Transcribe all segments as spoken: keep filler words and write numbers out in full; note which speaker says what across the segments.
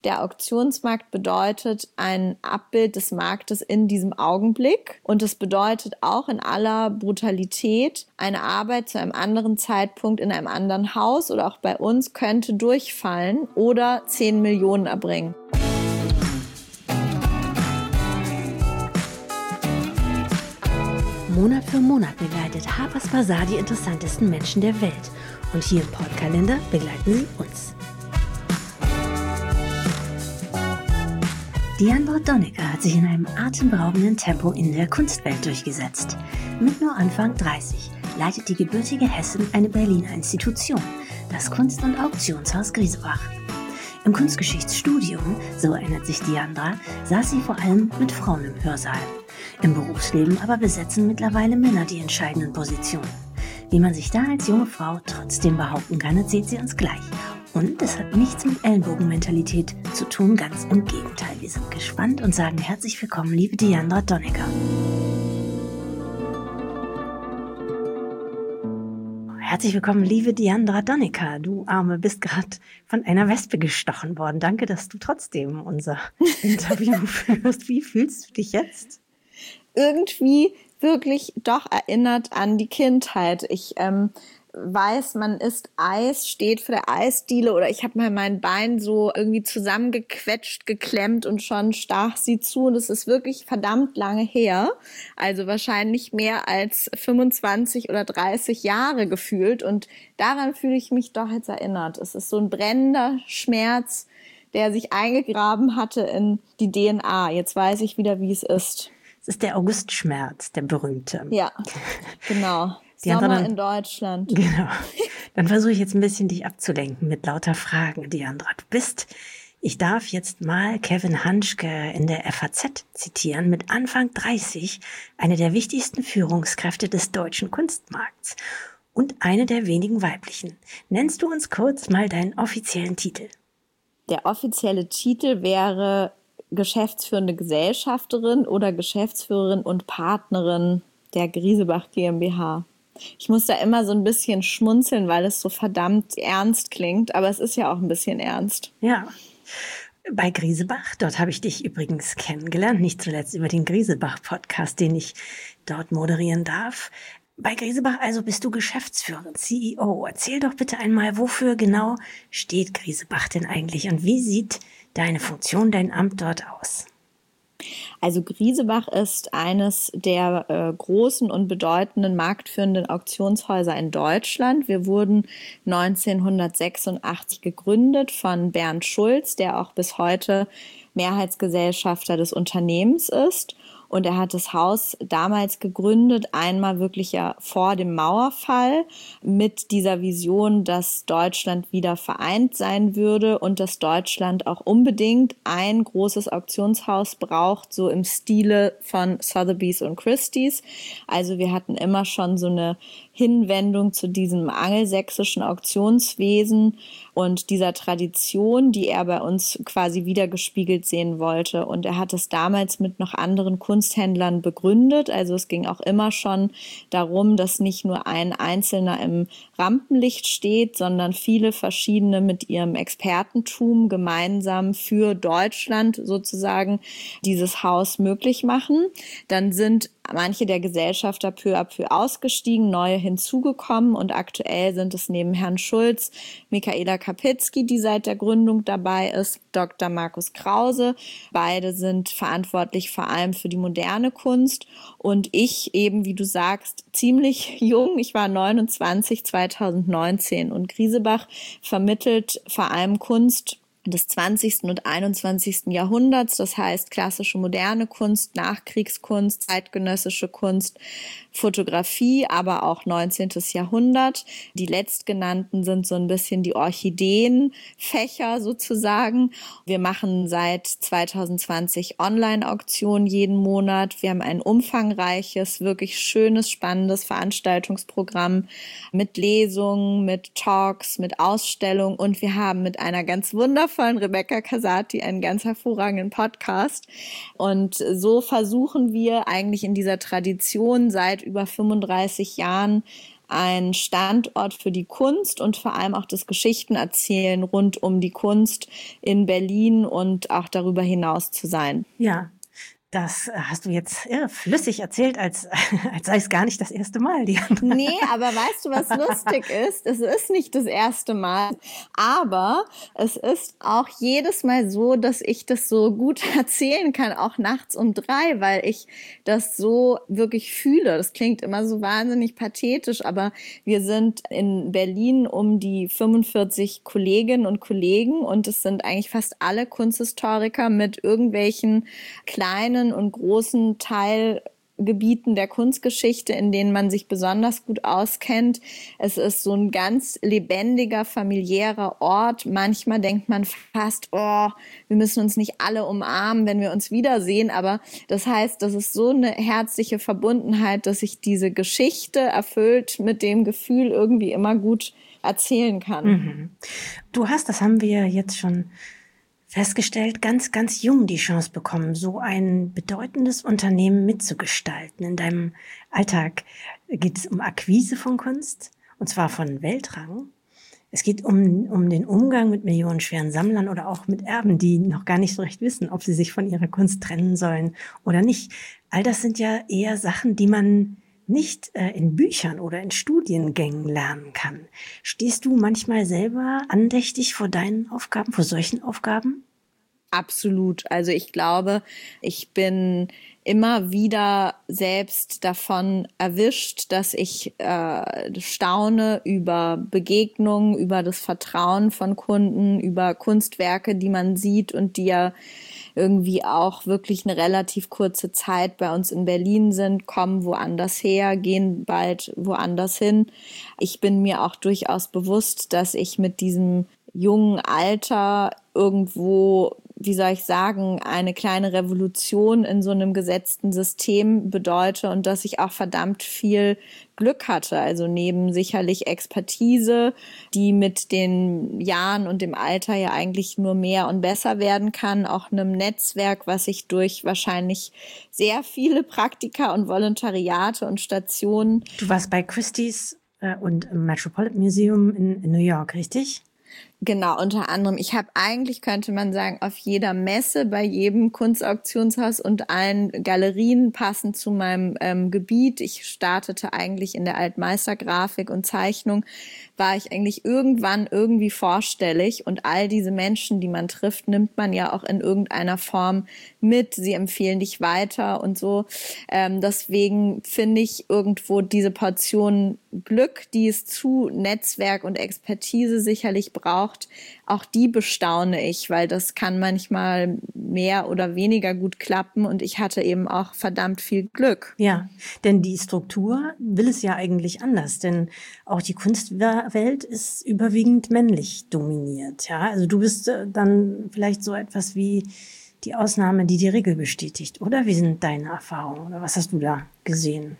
Speaker 1: Der Auktionsmarkt bedeutet ein Abbild des Marktes in diesem Augenblick und es bedeutet auch in aller Brutalität, eine Arbeit zu einem anderen Zeitpunkt in einem anderen Haus oder auch bei uns könnte durchfallen oder zehn Millionen erbringen.
Speaker 2: Monat für Monat begleitet Harper's Bazaar die interessantesten Menschen der Welt und hier im Podkalender begleiten sie uns. Diandra Donnecker hat sich in einem atemberaubenden Tempo in der Kunstwelt durchgesetzt. Mit nur Anfang dreißig leitet die gebürtige Hessin eine Berliner Institution, das Kunst- und Auktionshaus Griesebach. Im Kunstgeschichtsstudium, so erinnert sich Diandra, saß sie vor allem mit Frauen im Hörsaal. Im Berufsleben aber besetzen mittlerweile Männer die entscheidenden Positionen. Wie man sich da als junge Frau trotzdem behaupten kann, erzählt sie uns gleich. Und es hat nichts mit Ellenbogenmentalität zu tun, ganz im Gegenteil. Wir sind gespannt und sagen herzlich willkommen, liebe Diandra Donnecker. Herzlich willkommen, liebe Diandra Donnecker. Du Arme, bist gerade von einer Wespe gestochen worden. Danke, dass du trotzdem unser Interview führst. Wie fühlst du dich jetzt?
Speaker 1: Irgendwie wirklich doch erinnert an die Kindheit. Ich ähm, weiß, man isst Eis, steht für der Eisdiele oder ich habe mal mein Bein so irgendwie zusammengequetscht, geklemmt und schon stach sie zu und es ist wirklich verdammt lange her, also wahrscheinlich mehr als fünfundzwanzig oder dreißig Jahre gefühlt und daran fühle ich mich doch jetzt erinnert. Es ist so ein brennender Schmerz, der sich eingegraben hatte in die D N A. Jetzt weiß ich wieder, wie es ist.
Speaker 2: Es ist der Augustschmerz, der berühmte.
Speaker 1: Ja, genau.
Speaker 2: Die
Speaker 1: Sommer
Speaker 2: dann,
Speaker 1: in Deutschland.
Speaker 2: Genau. Dann versuche ich jetzt ein bisschen dich abzulenken mit lauter Fragen, Diandra. Du bist, ich darf jetzt mal Kevin Hanschke in der F A Z zitieren, mit Anfang dreißig eine der wichtigsten Führungskräfte des deutschen Kunstmarkts und eine der wenigen weiblichen. Nennst du uns kurz mal deinen offiziellen Titel?
Speaker 1: Der offizielle Titel wäre geschäftsführende Gesellschafterin oder Geschäftsführerin und Partnerin der Griesebach GmbH. Ich muss da immer so ein bisschen schmunzeln, weil es so verdammt ernst klingt, aber es ist ja auch ein bisschen ernst.
Speaker 2: Ja, bei Griesebach, dort habe ich dich übrigens kennengelernt, nicht zuletzt über den Griesebach-Podcast, den ich dort moderieren darf. Bei Griesebach also bist du Geschäftsführerin, C E O. Erzähl doch bitte einmal, wofür genau steht Griesebach denn eigentlich und wie sieht deine Funktion, dein Amt dort aus?
Speaker 1: Also Griesebach ist eines der äh, großen und bedeutenden marktführenden Auktionshäuser in Deutschland. Wir wurden neunzehnhundertsechsundachtzig gegründet von Bernd Schulz, der auch bis heute Mehrheitsgesellschafter des Unternehmens ist. Und er hat das Haus damals gegründet, einmal wirklich ja vor dem Mauerfall mit dieser Vision, dass Deutschland wieder vereint sein würde und dass Deutschland auch unbedingt ein großes Auktionshaus braucht, so im Stile von Sotheby's und Christie's. Also wir hatten immer schon so eine Hinwendung zu diesem angelsächsischen Auktionswesen und dieser Tradition, die er bei uns quasi wiedergespiegelt sehen wollte. Und er hat es damals mit noch anderen Kunsthändlern begründet. Also es ging auch immer schon darum, dass nicht nur ein Einzelner im Rampenlicht steht, sondern viele verschiedene mit ihrem Expertentum gemeinsam für Deutschland sozusagen dieses Haus möglich machen. Dann sind manche der Gesellschafter peu à peu ausgestiegen, neue hinzugekommen und aktuell sind es neben Herrn Schulz Michaela Kapitzky, die seit der Gründung dabei ist, Doktor Markus Krause. Beide sind verantwortlich vor allem für die moderne Kunst und ich eben, wie du sagst, ziemlich jung. Ich war neunundzwanzig zweitausendneunzehn und Griesebach vermittelt vor allem Kunst des zwanzigsten und einundzwanzigsten Jahrhunderts, das heißt klassische moderne Kunst, Nachkriegskunst, zeitgenössische Kunst, Fotografie, aber auch neunzehntes Jahrhundert. Die letztgenannten sind so ein bisschen die Orchideenfächer sozusagen. Wir machen seit zweitausendzwanzig Online-Auktionen jeden Monat. Wir haben ein umfangreiches, wirklich schönes, spannendes Veranstaltungsprogramm mit Lesungen, mit Talks, mit Ausstellungen und wir haben mit einer ganz wundervollen Rebecca Casati einen ganz hervorragenden Podcast. Und so versuchen wir eigentlich in dieser Tradition seit über fünfunddreißig Jahren ein Standort für die Kunst und vor allem auch das Geschichtenerzählen rund um die Kunst in Berlin und auch darüber hinaus zu sein.
Speaker 2: Ja. Das hast du jetzt ja, flüssig erzählt, als, als sei es gar nicht das erste Mal. Die
Speaker 1: nee, aber weißt du, was lustig ist? Es ist nicht das erste Mal, aber es ist auch jedes Mal so, dass ich das so gut erzählen kann, auch nachts um drei, weil ich das so wirklich fühle. Das klingt immer so wahnsinnig pathetisch, aber wir sind in Berlin um die fünfundvierzig Kolleginnen und Kollegen und es sind eigentlich fast alle Kunsthistoriker mit irgendwelchen kleinen und großen Teilgebieten der Kunstgeschichte, in denen man sich besonders gut auskennt. Es ist so ein ganz lebendiger, familiärer Ort. Manchmal denkt man fast, oh, wir müssen uns nicht alle umarmen, wenn wir uns wiedersehen. Aber das heißt, das ist so eine herzliche Verbundenheit, dass ich diese Geschichte erfüllt mit dem Gefühl irgendwie immer gut erzählen kann.
Speaker 2: Mhm. Du hast, das haben wir jetzt schon festgestellt, ganz, ganz jung die Chance bekommen, so ein bedeutendes Unternehmen mitzugestalten. In deinem Alltag geht es um Akquise von Kunst, und zwar von Weltrang. Es geht um, um den Umgang mit millionenschweren Sammlern oder auch mit Erben, die noch gar nicht so recht wissen, ob sie sich von ihrer Kunst trennen sollen oder nicht. All das sind ja eher Sachen, die man nicht äh, in Büchern oder in Studiengängen lernen kann. Stehst du manchmal selber andächtig vor deinen Aufgaben, vor solchen Aufgaben?
Speaker 1: Absolut. Also ich glaube, ich bin immer wieder selbst davon erwischt, dass ich äh, staune über Begegnungen, über das Vertrauen von Kunden, über Kunstwerke, die man sieht und die ja irgendwie auch wirklich eine relativ kurze Zeit bei uns in Berlin sind, kommen woanders her, gehen bald woanders hin. Ich bin mir auch durchaus bewusst, dass ich mit diesem jungen Alter irgendwo, wie soll ich sagen, eine kleine Revolution in so einem gesetzten System bedeute und dass ich auch verdammt viel Glück hatte. Also neben sicherlich Expertise, die mit den Jahren und dem Alter ja eigentlich nur mehr und besser werden kann, auch einem Netzwerk, was ich durch wahrscheinlich sehr viele Praktika und Volontariate und Stationen.
Speaker 2: Du warst bei Christie's äh, und im Metropolitan Museum in, in New York, richtig?
Speaker 1: Genau, unter anderem. Ich habe eigentlich, könnte man sagen, auf jeder Messe, bei jedem Kunstauktionshaus und allen Galerien passend zu meinem ähm, Gebiet. Ich startete eigentlich in der Altmeistergrafik und Zeichnung, war ich eigentlich irgendwann irgendwie vorstellig und all diese Menschen, die man trifft, nimmt man ja auch in irgendeiner Form mit. Sie empfehlen dich weiter und so. Ähm, deswegen finde ich irgendwo diese Portion Glück, die es zu Netzwerk und Expertise sicherlich braucht, auch die bestaune ich, weil das kann manchmal mehr oder weniger gut klappen und ich hatte eben auch verdammt viel Glück.
Speaker 2: Ja, denn die Struktur will es ja eigentlich anders, denn auch die Kunstwelt ist überwiegend männlich dominiert. Ja, also du bist dann vielleicht so etwas wie die Ausnahme, die die Regel bestätigt, oder? Wie sind deine Erfahrungen oder was hast du da gesehen?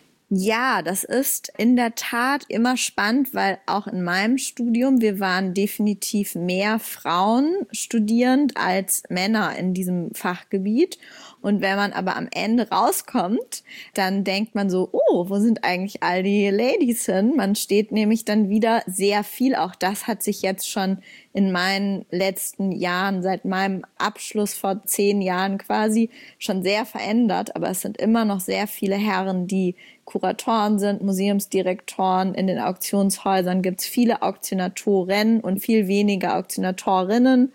Speaker 1: Ja, das ist in der Tat immer spannend, weil auch in meinem Studium, wir waren definitiv mehr Frauen studierend als Männer in diesem Fachgebiet. Und wenn man aber am Ende rauskommt, dann denkt man so, oh, wo sind eigentlich all die Ladies hin? Man steht nämlich dann wieder sehr viel. Auch das hat sich jetzt schon in meinen letzten Jahren, seit meinem Abschluss vor zehn Jahren quasi, schon sehr verändert. Aber es sind immer noch sehr viele Herren, die Kuratoren sind, Museumsdirektoren. In den Auktionshäusern gibt es viele Auktionatoren und viel weniger Auktionatorinnen.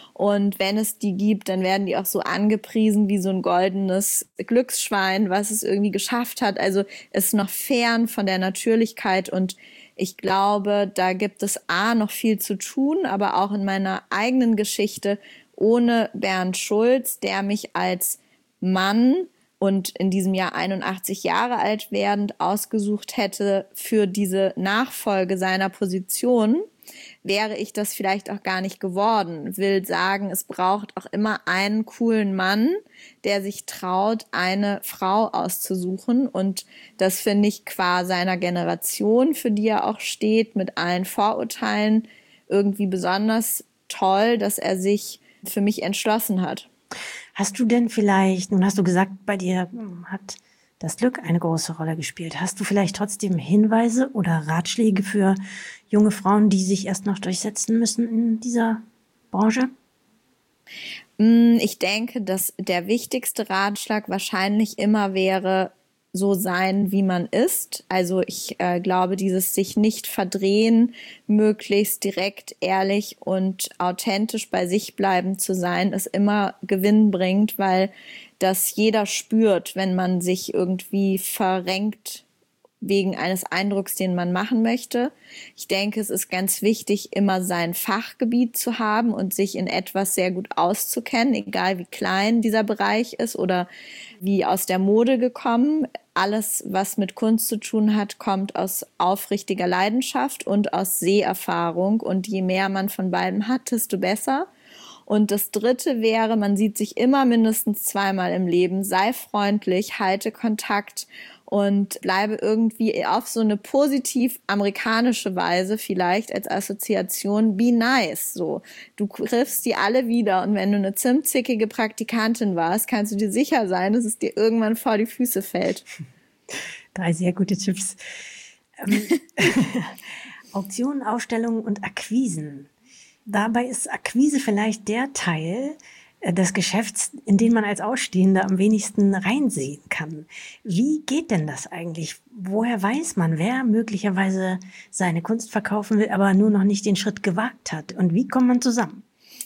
Speaker 1: Und wenn es die gibt, dann werden die auch so angepriesen wie so ein goldenes Glücksschwein, was es irgendwie geschafft hat. Also es ist noch fern von der Natürlichkeit und ich glaube, da gibt es A, noch viel zu tun, aber auch in meiner eigenen Geschichte ohne Bernd Schulz, der mich als Mann und in diesem Jahr einundachtzig Jahre alt werdend ausgesucht hätte für diese Nachfolge seiner Position, wäre ich das vielleicht auch gar nicht geworden. Will sagen, es braucht auch immer einen coolen Mann, der sich traut, eine Frau auszusuchen. Und das finde ich qua seiner Generation, für die er auch steht, mit allen Vorurteilen irgendwie besonders toll, dass er sich für mich entschlossen hat.
Speaker 2: Hast du denn vielleicht, nun hast du gesagt, bei dir hat das Glück eine große Rolle gespielt. Hast du vielleicht trotzdem Hinweise oder Ratschläge für junge Frauen, die sich erst noch durchsetzen müssen in dieser Branche?
Speaker 1: Ich denke, dass der wichtigste Ratschlag wahrscheinlich immer wäre, so sein, wie man ist. Also ich äh, glaube, dieses sich nicht verdrehen, möglichst direkt, ehrlich und authentisch bei sich bleiben zu sein, ist immer gewinnbringend, weil das jeder spürt, wenn man sich irgendwie verrenkt wegen eines Eindrucks, den man machen möchte. Ich denke, es ist ganz wichtig, immer sein Fachgebiet zu haben und sich in etwas sehr gut auszukennen, egal wie klein dieser Bereich ist oder wie aus der Mode gekommen. Alles, was mit Kunst zu tun hat, kommt aus aufrichtiger Leidenschaft und aus Seherfahrung. Und je mehr man von beiden hat, desto besser. Und das Dritte wäre, man sieht sich immer mindestens zweimal im Leben. Sei freundlich, halte Kontakt und bleibe irgendwie auf so eine positiv amerikanische Weise vielleicht als Assoziation, be nice, so. Du triffst die alle wieder und wenn du eine zimtzickige Praktikantin warst, kannst du dir sicher sein, dass es dir irgendwann vor die Füße fällt.
Speaker 2: Drei sehr gute Tipps. Ähm, Auktionen, Ausstellungen und Akquisen. Dabei ist Akquise vielleicht der Teil des Geschäfts, in den man als Ausstehender am wenigsten reinsehen kann. Wie geht denn das eigentlich? Woher weiß man, wer möglicherweise seine Kunst verkaufen will, aber nur noch nicht den Schritt gewagt hat? Und wie kommt man zusammen?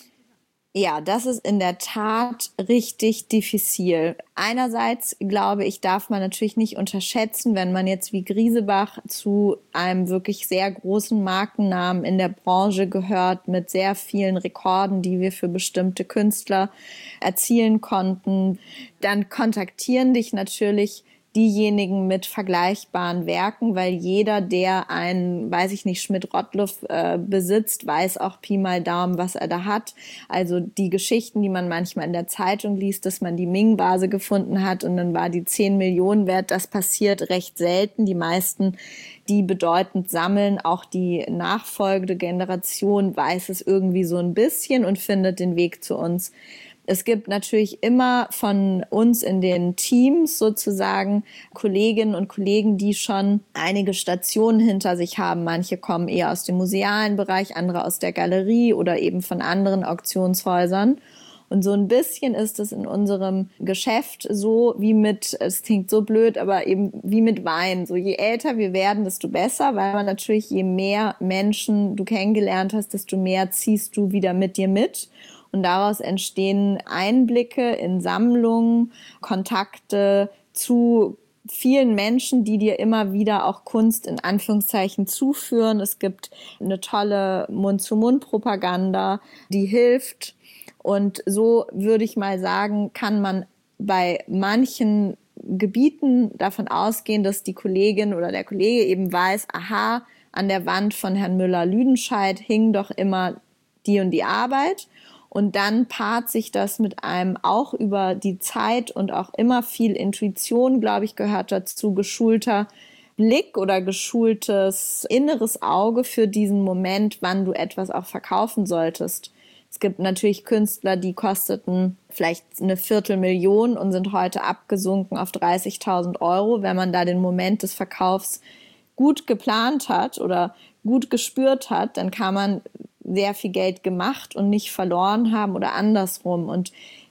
Speaker 1: Ja, das ist in der Tat richtig diffizil. Einerseits, glaube ich, darf man natürlich nicht unterschätzen, wenn man jetzt wie Griesebach zu einem wirklich sehr großen Markennamen in der Branche gehört, mit sehr vielen Rekorden, die wir für bestimmte Künstler erzielen konnten, dann kontaktieren dich natürlich diejenigen mit vergleichbaren Werken, weil jeder, der einen, weiß ich nicht, Schmidt-Rottluff äh, besitzt, weiß auch Pi mal Daumen, was er da hat. Also die Geschichten, die man manchmal in der Zeitung liest, dass man die Ming-Vase gefunden hat und dann war die zehn Millionen wert, das passiert recht selten. Die meisten, die bedeutend sammeln, auch die nachfolgende Generation weiß es irgendwie so ein bisschen und findet den Weg zu uns. Es gibt natürlich immer von uns in den Teams sozusagen Kolleginnen und Kollegen, die schon einige Stationen hinter sich haben. Manche kommen eher aus dem musealen Bereich, andere aus der Galerie oder eben von anderen Auktionshäusern. Und so ein bisschen ist es in unserem Geschäft so wie mit, es klingt so blöd, aber eben wie mit Wein. So je älter wir werden, desto besser, weil man natürlich, je mehr Menschen du kennengelernt hast, desto mehr ziehst du wieder mit dir mit. Und daraus entstehen Einblicke in Sammlungen, Kontakte zu vielen Menschen, die dir immer wieder auch Kunst in Anführungszeichen zuführen. Es gibt eine tolle Mund-zu-Mund-Propaganda, die hilft. Und so würde ich mal sagen, kann man bei manchen Gebieten davon ausgehen, dass die Kollegin oder der Kollege eben weiß, aha, an der Wand von Herrn Müller-Lüdenscheid hing doch immer die und die Arbeit. Und dann paart sich das mit einem auch über die Zeit und auch immer viel Intuition, glaube ich, gehört dazu, geschulter Blick oder geschultes inneres Auge für diesen Moment, wann du etwas auch verkaufen solltest. Es gibt natürlich Künstler, die kosteten vielleicht eine Viertelmillion und sind heute abgesunken auf dreißigtausend Euro. Wenn man da den Moment des Verkaufs gut geplant hat oder gut gespürt hat, dann kann man sehr viel Geld gemacht und nicht verloren haben oder andersrum. Und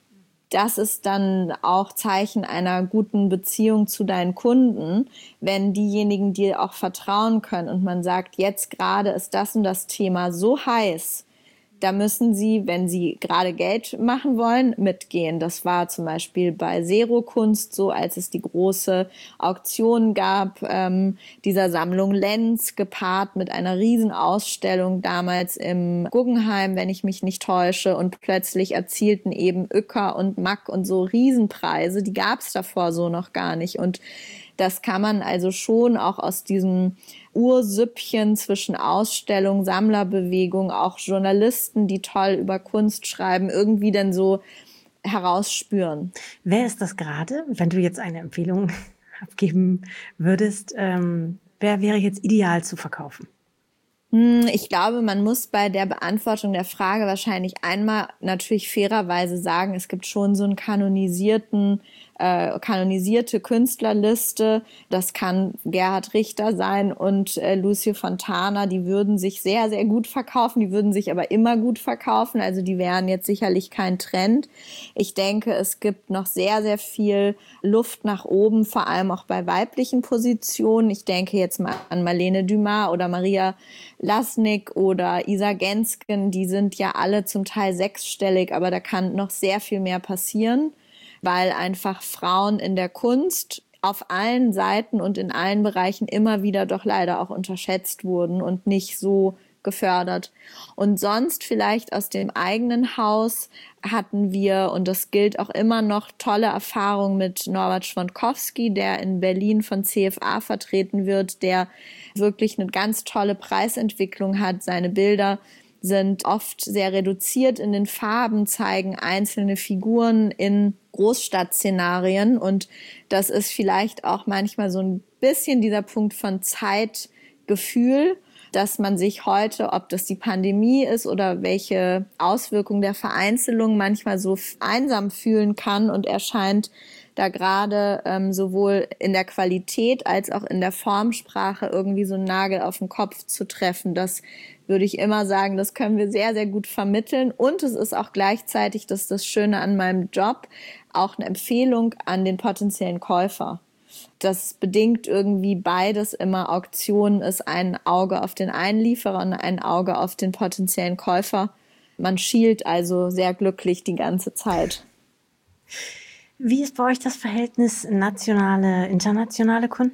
Speaker 1: das ist dann auch Zeichen einer guten Beziehung zu deinen Kunden, wenn diejenigen dir auch vertrauen können und man sagt, jetzt gerade ist das und das Thema so heiß, da müssen sie, wenn sie gerade Geld machen wollen, mitgehen. Das war zum Beispiel bei Zero Kunst so, als es die große Auktion gab, ähm, dieser Sammlung Lenz, gepaart mit einer Riesenausstellung damals im Guggenheim, wenn ich mich nicht täusche. Und plötzlich erzielten eben Uecker und Mack und so Riesenpreise. Die gab es davor so noch gar nicht. Und das kann man also schon auch aus diesem Ursüppchen zwischen Ausstellung, Sammlerbewegung, auch Journalisten, die toll über Kunst schreiben, irgendwie dann so herausspüren.
Speaker 2: Wer ist das gerade, wenn du jetzt eine Empfehlung abgeben würdest? Ähm, wer wäre jetzt ideal zu verkaufen?
Speaker 1: Ich glaube, man muss bei der Beantwortung der Frage wahrscheinlich einmal natürlich fairerweise sagen, es gibt schon so einen kanonisierten äh, kanonisierte Künstlerliste. Das kann Gerhard Richter sein und äh, Lucio Fontana. Die würden sich sehr, sehr gut verkaufen. Die würden sich aber immer gut verkaufen. Also die wären jetzt sicherlich kein Trend. Ich denke, es gibt noch sehr, sehr viel Luft nach oben, vor allem auch bei weiblichen Positionen. Ich denke jetzt mal an Marlene Dumas oder Maria Lasnik oder Isa Gensken. Die sind ja alle zum Teil sechsstellig, aber da kann noch sehr viel mehr passieren, weil einfach Frauen in der Kunst auf allen Seiten und in allen Bereichen immer wieder doch leider auch unterschätzt wurden und nicht so gefördert. Und sonst vielleicht aus dem eigenen Haus hatten wir, und das gilt auch immer noch, tolle Erfahrungen mit Norbert Schwonkowski, der in Berlin von C F A vertreten wird, der wirklich eine ganz tolle Preisentwicklung hat. Seine Bilder sind oft sehr reduziert in den Farben, zeigen einzelne Figuren in Großstadtszenarien, und das ist vielleicht auch manchmal so ein bisschen dieser Punkt von Zeitgefühl, dass man sich heute, ob das die Pandemie ist oder welche Auswirkungen der Vereinzelung, manchmal so einsam fühlen kann, und er scheint da gerade ähm, sowohl in der Qualität als auch in der Formsprache irgendwie so einen Nagel auf den Kopf zu treffen. Das würde ich immer sagen, das können wir sehr, sehr gut vermitteln, und es ist auch gleichzeitig, das ist das Schöne an meinem Job, auch eine Empfehlung an den potenziellen Käufer. Das bedingt irgendwie beides immer. Auktion ist ein Auge auf den Einlieferer und ein Auge auf den potenziellen Käufer. Man schielt also sehr glücklich die ganze Zeit.
Speaker 2: Wie ist bei euch das Verhältnis nationale, internationale Kunden?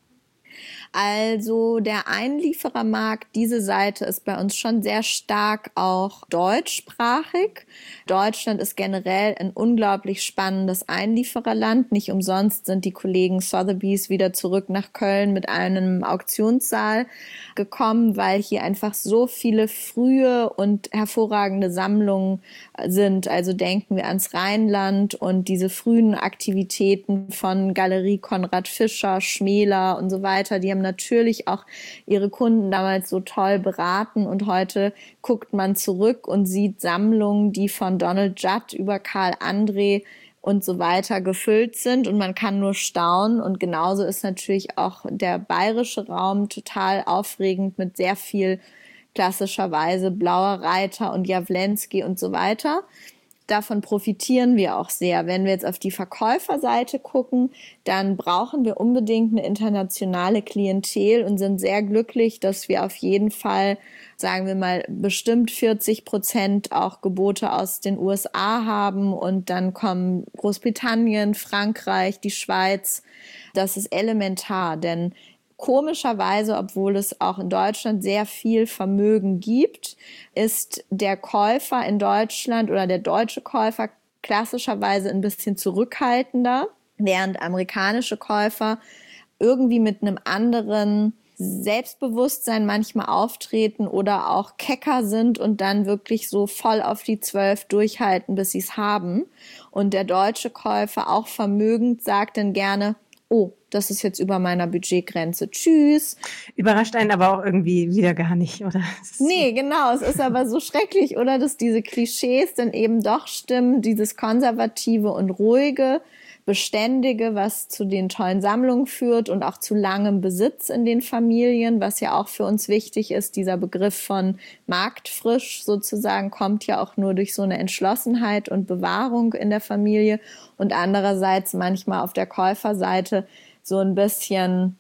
Speaker 1: Also der Einlieferermarkt, diese Seite ist bei uns schon sehr stark auch deutschsprachig. Deutschland ist generell ein unglaublich spannendes Einliefererland. Nicht umsonst sind die Kollegen Sotheby's wieder zurück nach Köln mit einem Auktionssaal gekommen, weil hier einfach so viele frühe und hervorragende Sammlungen sind. Also denken wir ans Rheinland und diese frühen Aktivitäten von Galerie Konrad Fischer, Schmäler und so weiter. Die haben natürlich auch ihre Kunden damals so toll beraten, und heute guckt man zurück und sieht Sammlungen, die von Donald Judd über Karl André und so weiter gefüllt sind, und man kann nur staunen. Und genauso ist natürlich auch der bayerische Raum total aufregend mit sehr viel klassischerweise Blauer Reiter und Jawlensky und so weiter. Davon profitieren wir auch sehr. Wenn wir jetzt auf die Verkäuferseite gucken, dann brauchen wir unbedingt eine internationale Klientel und sind sehr glücklich, dass wir auf jeden Fall, sagen wir mal, bestimmt vierzig Prozent auch Gebote aus den U S A haben, und dann kommen Großbritannien, Frankreich, die Schweiz. Das ist elementar, denn komischerweise, obwohl es auch in Deutschland sehr viel Vermögen gibt, ist der Käufer in Deutschland oder der deutsche Käufer klassischerweise ein bisschen zurückhaltender, während amerikanische Käufer irgendwie mit einem anderen Selbstbewusstsein manchmal auftreten oder auch kecker sind und dann wirklich so voll auf die Zwölf durchhalten, bis sie es haben. Und der deutsche Käufer, auch vermögend, sagt dann gerne: Oh, das ist jetzt über meiner Budgetgrenze. Tschüss.
Speaker 2: Überrascht einen aber auch irgendwie wieder gar nicht, oder?
Speaker 1: Nee, genau. Es ist aber so schrecklich, oder? Dass diese Klischees dann eben doch stimmen. Dieses Konservative und Ruhige, Beständige, was zu den tollen Sammlungen führt und auch zu langem Besitz in den Familien, was ja auch für uns wichtig ist. Dieser Begriff von marktfrisch sozusagen kommt ja auch nur durch so eine Entschlossenheit und Bewahrung in der Familie, und andererseits manchmal auf der Käuferseite so ein bisschen,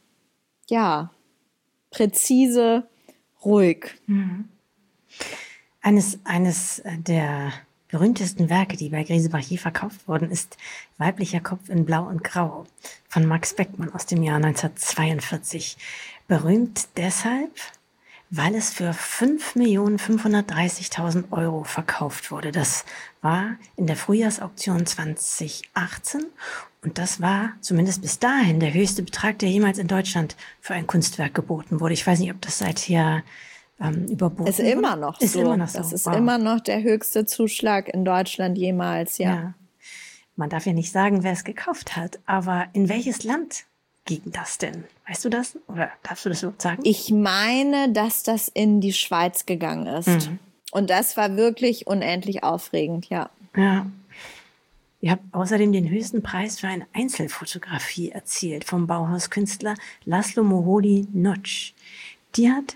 Speaker 1: ja, präzise, ruhig.
Speaker 2: Mhm. Eines, eines der berühmtesten Werke, die bei Grisebach je verkauft wurden, ist Weiblicher Kopf in Blau und Grau von Max Beckmann aus dem Jahr neunzehnhundertzweiundvierzig. Berühmt deshalb, weil es für fünf Millionen fünfhundertdreißigtausend Euro verkauft wurde. Das war in der Frühjahrsauktion zwanzig achtzehn, und das war zumindest bis dahin der höchste Betrag, der jemals in Deutschland für ein Kunstwerk geboten wurde. Ich weiß nicht, ob das seither ähm, überboten
Speaker 1: ist immer noch
Speaker 2: ist
Speaker 1: so.
Speaker 2: Immer noch so.
Speaker 1: Das ist
Speaker 2: wow.
Speaker 1: immer noch der höchste Zuschlag in Deutschland jemals, ja.
Speaker 2: ja. Man darf ja nicht sagen, wer es gekauft hat, aber in welches Land ging das denn? Weißt du das? Oder darfst du das überhaupt sagen?
Speaker 1: Ich meine, dass das in die Schweiz gegangen ist. Mhm. Und das war wirklich unendlich aufregend, ja.
Speaker 2: Ja. Ihr habt außerdem den höchsten Preis für eine Einzelfotografie erzielt vom Bauhauskünstler Laszlo Moholy-Nagy. Die hat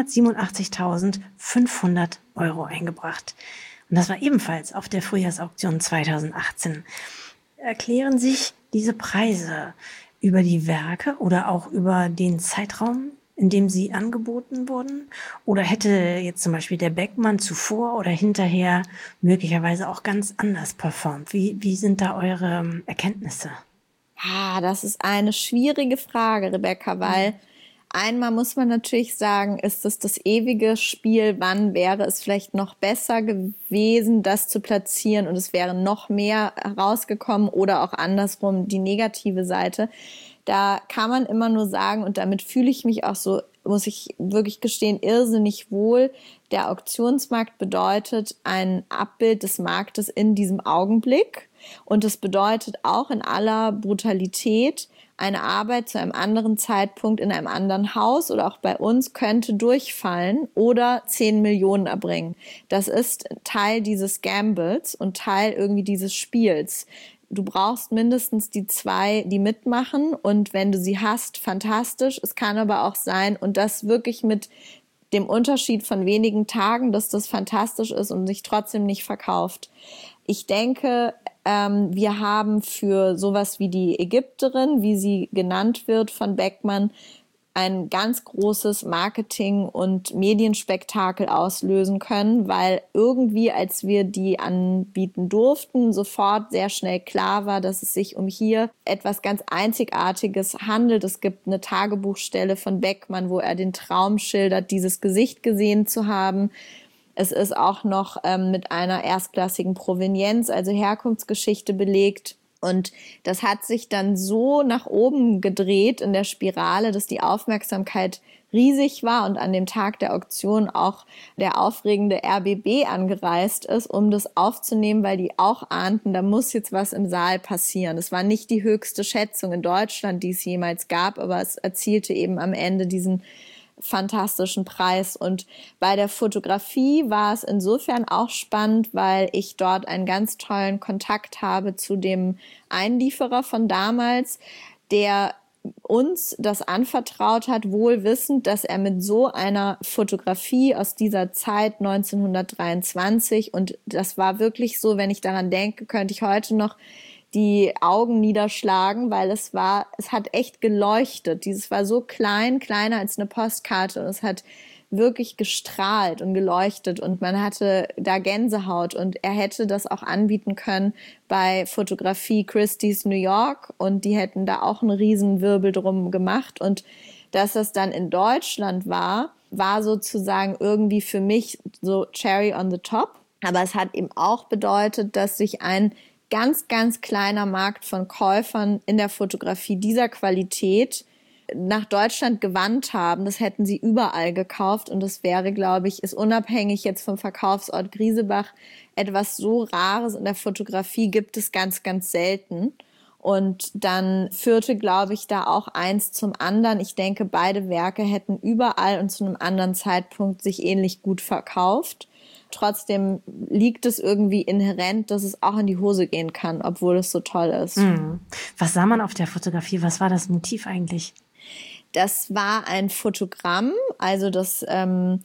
Speaker 2: vierhundertsiebenundachtzigtausendfünfhundert Euro eingebracht. Und das war ebenfalls auf der Frühjahrsauktion zweitausendachtzehn. Erklären sich diese Preise über die Werke oder auch über den Zeitraum, in dem sie angeboten wurden? Oder hätte jetzt zum Beispiel der Beckmann zuvor oder hinterher möglicherweise auch ganz anders performt? Wie, wie sind da eure Erkenntnisse?
Speaker 1: Ah, das ist eine schwierige Frage, Rebecca, weil mhm. einmal muss man natürlich sagen, ist es das ewige Spiel, wann wäre es vielleicht noch besser gewesen, das zu platzieren und es wäre noch mehr herausgekommen oder auch andersrum die negative Seite. Da kann man immer nur sagen, und damit fühle ich mich auch so, muss ich wirklich gestehen, irrsinnig wohl. Der Auktionsmarkt bedeutet ein Abbild des Marktes in diesem Augenblick. Und es bedeutet auch in aller Brutalität, eine Arbeit zu einem anderen Zeitpunkt in einem anderen Haus oder auch bei uns könnte durchfallen oder zehn Millionen erbringen. Das ist Teil dieses Gambles und Teil irgendwie dieses Spiels. Du brauchst mindestens die zwei, die mitmachen und wenn du sie hast, fantastisch. Es kann aber auch sein und das wirklich mit dem Unterschied von wenigen Tagen, dass das fantastisch ist und sich trotzdem nicht verkauft. Ich denke, ähm, wir haben für sowas wie die Ägypterin, wie sie genannt wird von Beckmann, ein ganz großes Marketing- und Medienspektakel auslösen können, weil irgendwie, als wir die anbieten durften, sofort sehr schnell klar war, dass es sich um hier etwas ganz Einzigartiges handelt. Es gibt eine Tagebuchstelle von Beckmann, wo er den Traum schildert, dieses Gesicht gesehen zu haben. Es ist auch noch ähm, mit einer erstklassigen Provenienz, also Herkunftsgeschichte belegt. Und das hat sich dann so nach oben gedreht in der Spirale, dass die Aufmerksamkeit riesig war und an dem Tag der Auktion auch der aufregende R B B angereist ist, um das aufzunehmen, weil die auch ahnten, da muss jetzt was im Saal passieren. Es war nicht die höchste Schätzung in Deutschland, die es jemals gab, aber es erzielte eben am Ende diesen fantastischen Preis. Und bei der Fotografie war es insofern auch spannend, weil ich dort einen ganz tollen Kontakt habe zu dem Einlieferer von damals, der uns das anvertraut hat, wohl wissend, dass er mit so einer Fotografie aus dieser Zeit neunzehnhundertdreiundzwanzig, und das war wirklich so, wenn ich daran denke, könnte ich heute noch die Augen niederschlagen, weil es war, es hat echt geleuchtet. Dieses war so klein, kleiner als eine Postkarte und es hat wirklich gestrahlt und geleuchtet und man hatte da Gänsehaut und er hätte das auch anbieten können bei Fotografie Christie's New York und die hätten da auch einen Riesenwirbel drum gemacht und dass das dann in Deutschland war, war sozusagen irgendwie für mich so Cherry on the top, aber es hat eben auch bedeutet, dass sich ein ganz, ganz kleiner Markt von Käufern in der Fotografie dieser Qualität nach Deutschland gewandt haben. Das hätten sie überall gekauft und das wäre, glaube ich, ist unabhängig jetzt vom Verkaufsort Griesebach etwas so Rares in der Fotografie gibt es ganz, ganz selten. Und dann führte, glaube ich, da auch eins zum anderen. Ich denke, beide Werke hätten überall und zu einem anderen Zeitpunkt sich ähnlich gut verkauft. Trotzdem liegt es irgendwie inhärent, dass es auch in die Hose gehen kann, obwohl es so toll ist.
Speaker 2: Mhm. Was sah man auf der Fotografie? Was war das Motiv eigentlich?
Speaker 1: Das war ein Fotogramm, also das ähm,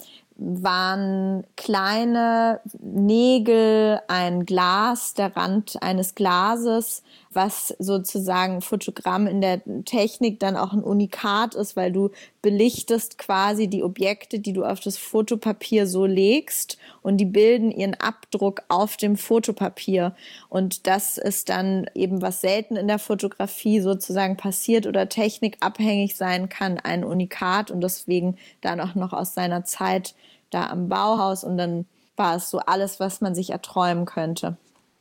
Speaker 1: waren kleine Nägel, ein Glas, der Rand eines Glases, was sozusagen Fotogramm in der Technik dann auch ein Unikat ist, weil du belichtest quasi die Objekte, die du auf das Fotopapier so legst und die bilden ihren Abdruck auf dem Fotopapier. Und das ist dann eben, was selten in der Fotografie sozusagen passiert oder technikabhängig sein kann, ein Unikat und deswegen dann auch noch aus seiner Zeit da am Bauhaus und dann war es so alles, was man sich erträumen könnte.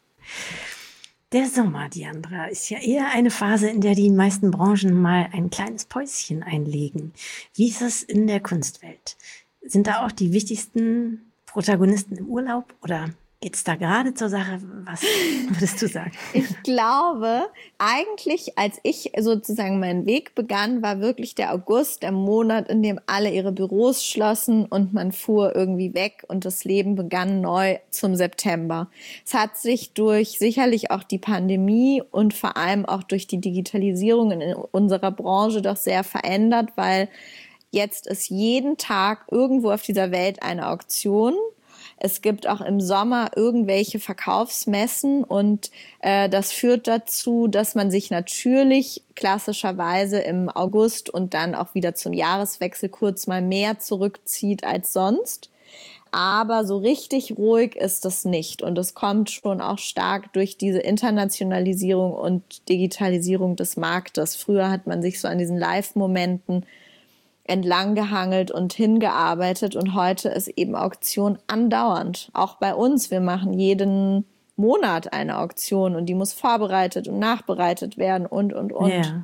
Speaker 2: Der Sommer, Diandra, ist ja eher eine Phase, in der die meisten Branchen mal ein kleines Päuschen einlegen. Wie ist es in der Kunstwelt? Sind da auch die wichtigsten Protagonisten im Urlaub oder Geht's da gerade zur Sache? Was würdest du sagen?
Speaker 1: Ich glaube, eigentlich, als ich sozusagen meinen Weg begann, war wirklich der August der Monat, in dem alle ihre Büros schlossen und man fuhr irgendwie weg und das Leben begann neu zum September. Es hat sich durch sicherlich auch die Pandemie und vor allem auch durch die Digitalisierung in unserer Branche doch sehr verändert, weil jetzt ist jeden Tag irgendwo auf dieser Welt eine Auktion. Es gibt auch im Sommer irgendwelche Verkaufsmessen und äh, das führt dazu, dass man sich natürlich klassischerweise im August und dann auch wieder zum Jahreswechsel kurz mal mehr zurückzieht als sonst. Aber so richtig ruhig ist es nicht und es kommt schon auch stark durch diese Internationalisierung und Digitalisierung des Marktes. Früher hat man sich so an diesen Live-Momenten entlang gehangelt und hingearbeitet und heute ist eben Auktion andauernd. Auch bei uns, wir machen jeden Monat eine Auktion und die muss vorbereitet und nachbereitet werden und, und, und.
Speaker 2: Ja.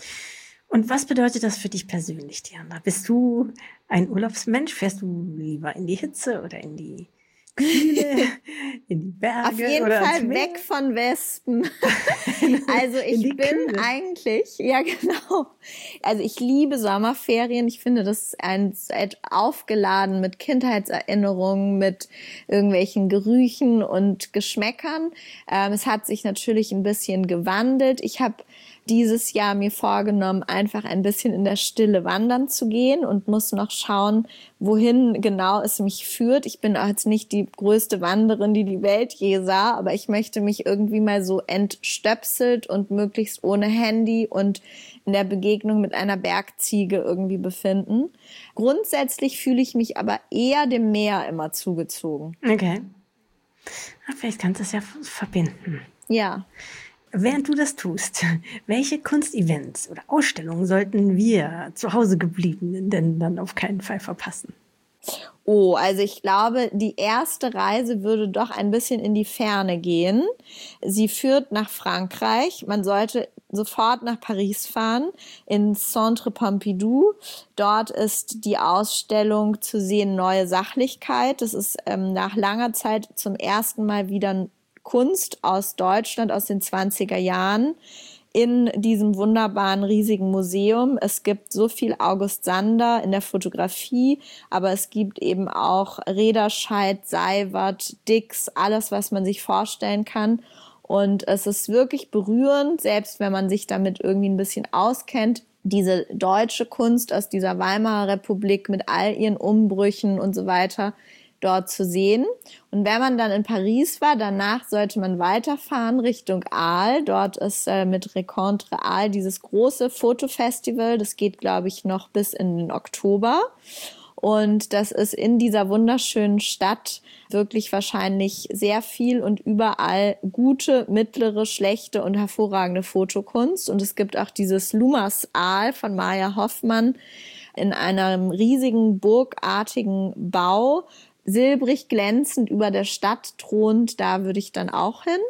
Speaker 2: Und was bedeutet das für dich persönlich, Diana? Bist du ein Urlaubsmensch? Fährst du lieber in die Hitze oder in die Kühle, in die Berge?
Speaker 1: Auf jeden
Speaker 2: oder
Speaker 1: Fall weg von Wespen. Also ich bin
Speaker 2: Kühle.
Speaker 1: eigentlich, ja genau, also ich liebe Sommerferien. Ich finde, das ist ein, aufgeladen mit Kindheitserinnerungen, mit irgendwelchen Gerüchen und Geschmäckern. Ähm, es hat sich natürlich ein bisschen gewandelt. Ich habe dieses Jahr mir vorgenommen, einfach ein bisschen in der Stille wandern zu gehen und muss noch schauen, wohin genau es mich führt. Ich bin auch jetzt nicht die größte Wanderin, die die Welt je sah, aber ich möchte mich irgendwie mal so entstöpselt und möglichst ohne Handy und in der Begegnung mit einer Bergziege irgendwie befinden. Grundsätzlich fühle ich mich aber eher dem Meer immer zugezogen.
Speaker 2: Okay. Ach, vielleicht kannst du es ja verbinden.
Speaker 1: Ja.
Speaker 2: Während du das tust, welche Kunstevents oder Ausstellungen sollten wir zu Hause gebliebenen denn dann auf keinen Fall verpassen?
Speaker 1: Oh, also ich glaube, die erste Reise würde doch ein bisschen in die Ferne gehen. Sie führt nach Frankreich. Man sollte sofort nach Paris fahren, ins Centre Pompidou. Dort ist die Ausstellung zu sehen Neue Sachlichkeit. Das ist ähm, nach langer Zeit zum ersten Mal wieder Kunst aus Deutschland aus den zwanziger Jahren in diesem wunderbaren, riesigen Museum. Es gibt so viel August Sander in der Fotografie, aber es gibt eben auch Rederscheid, Seiwert, Dix, alles, was man sich vorstellen kann. Und es ist wirklich berührend, selbst wenn man sich damit irgendwie ein bisschen auskennt, diese deutsche Kunst aus dieser Weimarer Republik mit all ihren Umbrüchen und so weiter dort zu sehen. Und wenn man dann in Paris war, danach sollte man weiterfahren Richtung Arles. Dort ist äh, mit Rencontre Arles dieses große Fotofestival. Das geht, glaube ich, noch bis in den Oktober. Und das ist in dieser wunderschönen Stadt wirklich wahrscheinlich sehr viel und überall gute, mittlere, schlechte und hervorragende Fotokunst. Und es gibt auch dieses Lumas Arles von Maja Hoffmann in einem riesigen burgartigen Bau, silbrig glänzend über der Stadt thront, da würde ich dann auch hin.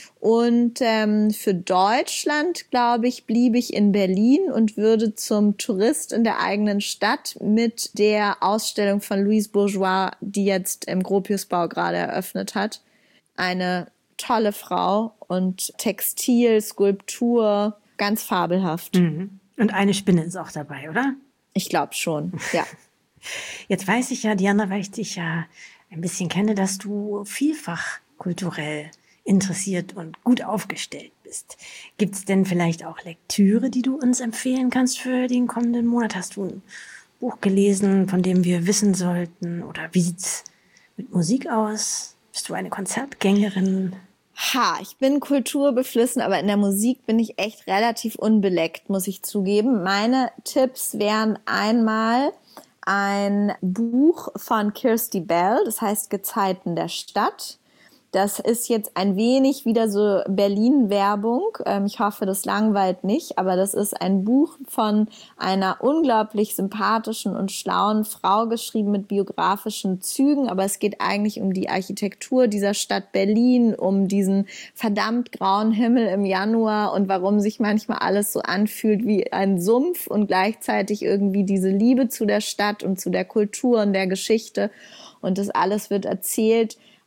Speaker 1: Und ähm, für Deutschland, glaube ich, blieb ich in Berlin und würde zum Tourist in der eigenen Stadt mit der Ausstellung von Louise Bourgeois, die jetzt im Gropiusbau gerade eröffnet hat. Eine tolle Frau und Textil, Skulptur, ganz fabelhaft.
Speaker 2: Mhm. Und eine Spinne ist auch dabei, oder?
Speaker 1: Ich glaube schon, ja.
Speaker 2: Jetzt weiß ich ja, Diana, weil ich dich ja ein bisschen kenne, dass du vielfach kulturell interessiert und gut aufgestellt bist. Gibt es denn vielleicht auch Lektüre, die du uns empfehlen kannst für den kommenden Monat? Hast du ein Buch gelesen, von dem wir wissen sollten? Oder wie sieht's mit Musik aus? Bist du eine Konzertgängerin?
Speaker 1: Ha, ich bin kulturbeflissen, aber in der Musik bin ich echt relativ unbeleckt, muss ich zugeben. Meine Tipps wären einmal ein Buch von Kirsty Bell, das heißt Gezeiten der Stadt. Das ist jetzt ein wenig wieder so Berlin-Werbung. Ich hoffe, das langweilt nicht, aber das ist ein Buch von einer unglaublich sympathischen und schlauen Frau, geschrieben mit biografischen Zügen. Aber es geht eigentlich um die Architektur dieser Stadt Berlin, um diesen verdammt grauen Himmel im Januar und warum sich manchmal alles so anfühlt wie ein Sumpf und gleichzeitig irgendwie diese Liebe zu der Stadt und zu der Kultur und der Geschichte. Und das alles wird erzählt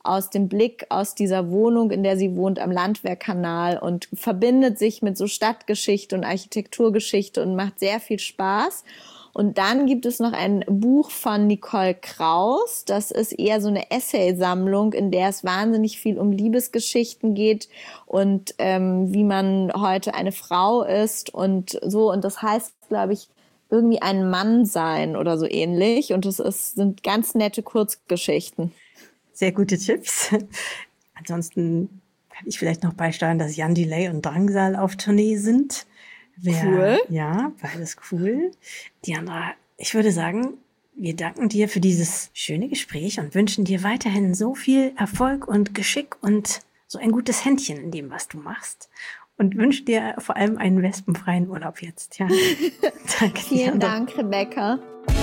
Speaker 1: aus dem Blick aus dieser Wohnung, in der sie wohnt, am Landwehrkanal und verbindet sich mit so Stadtgeschichte und Architekturgeschichte und macht sehr viel Spaß. Und dann gibt es noch ein Buch von Nicole Kraus. Das ist eher so eine Essaysammlung, in der es wahnsinnig viel um Liebesgeschichten geht und ähm, wie man heute eine Frau ist und so. Und das heißt, glaube ich, irgendwie ein Mann sein oder so ähnlich. Und es ist, sind ganz nette Kurzgeschichten.
Speaker 2: Sehr gute Tipps. Ansonsten kann ich vielleicht noch beisteuern, dass Jan Delay und Drangsal auf Tournee sind. Wer,
Speaker 1: cool.
Speaker 2: Ja, beides cool. Diandra, ich würde sagen, wir danken dir für dieses schöne Gespräch und wünschen dir weiterhin so viel Erfolg und Geschick und so ein gutes Händchen in dem, was du machst. Und wünsche dir vor allem einen wespenfreien Urlaub jetzt. Ja. Danke,
Speaker 1: Vielen
Speaker 2: Diandra.
Speaker 1: Dank, Rebecca.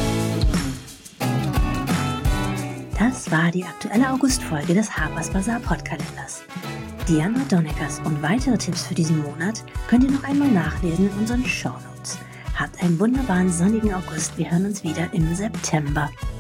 Speaker 2: Das war die aktuelle Augustfolge des Harper's Bazaar Podkalenders. Diandra Donneckers und weitere Tipps für diesen Monat könnt ihr noch einmal nachlesen in unseren Shownotes. Habt einen wunderbaren sonnigen August. Wir hören uns wieder im September.